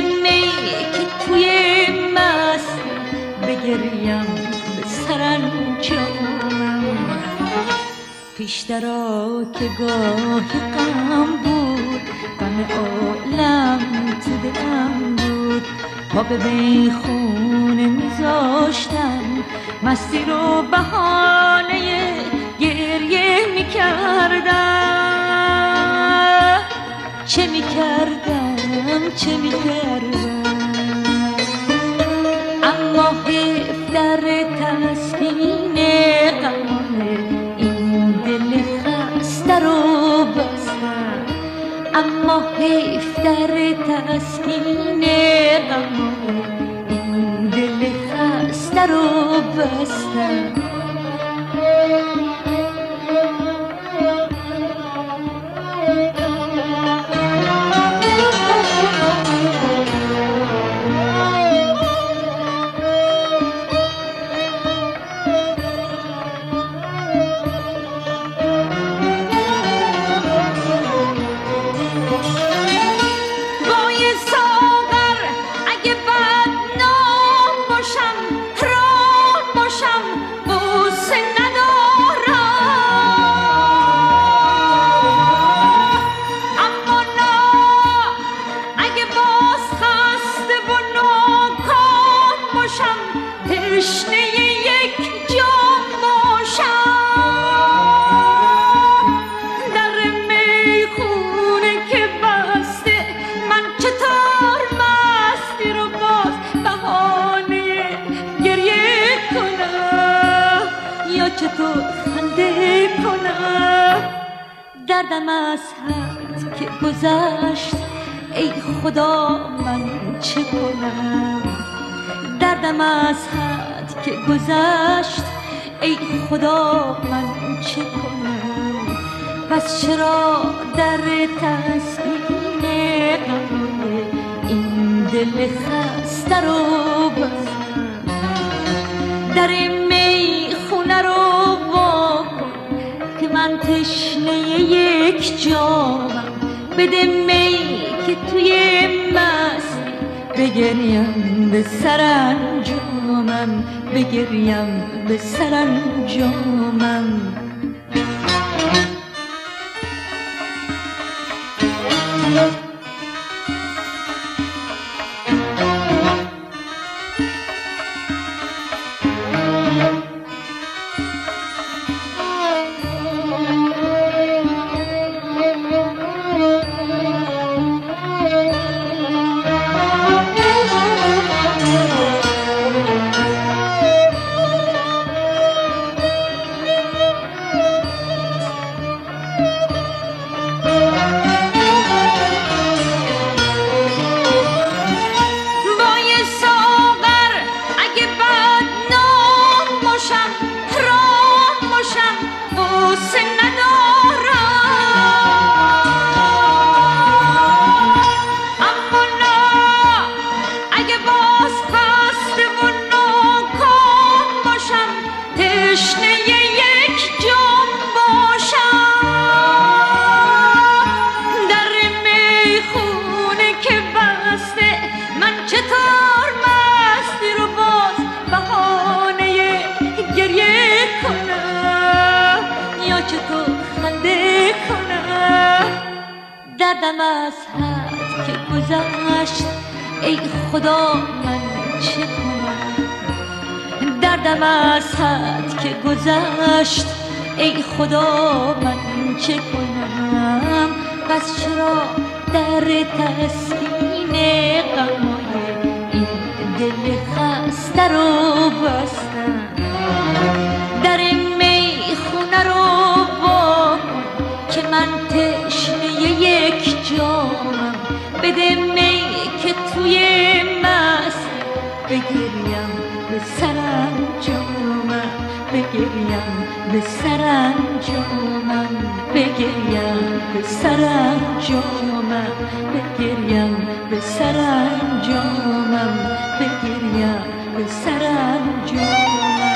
می که توی مست بگریم به سرانجامم. پیشترا که گاهی غم بود، غم عالم تو دلم بود، پا به میخونه میذاشتم، مستی رو بهانه گریه میکردم. چه میکردم چه میکردم، اما حیف در تسکین غمان این دل خسته رو بستم. اما حیف در تسکین غمان این دل خسته رو بستم. دردم از حد که گذشت، ای خدا من چه کنم. دردم از حد که گذشت، ای خدا من چه کنم. پس چرا در تسکین غم این دل خسته رو بستم. در میخونه رو من تشنه یک جامم، بده می که توی مست بگریم به سرانجامم، بگریم به سرانجامم. دردم از حد که گذشت، ای خدا من چه کنم. دردم از حد که گذشت، ای خدا من چه کنم. پس چرا در تسکین غمای این دل خسته رو بستم. در میخونه رو با که من تشنه یک جامم، بده می که توی مست بگریم به سرانجامم، بگریم به سرانجامم، بگریم به سرانجامم، بگریم به سرانجامم، بگریم به سرانجامم.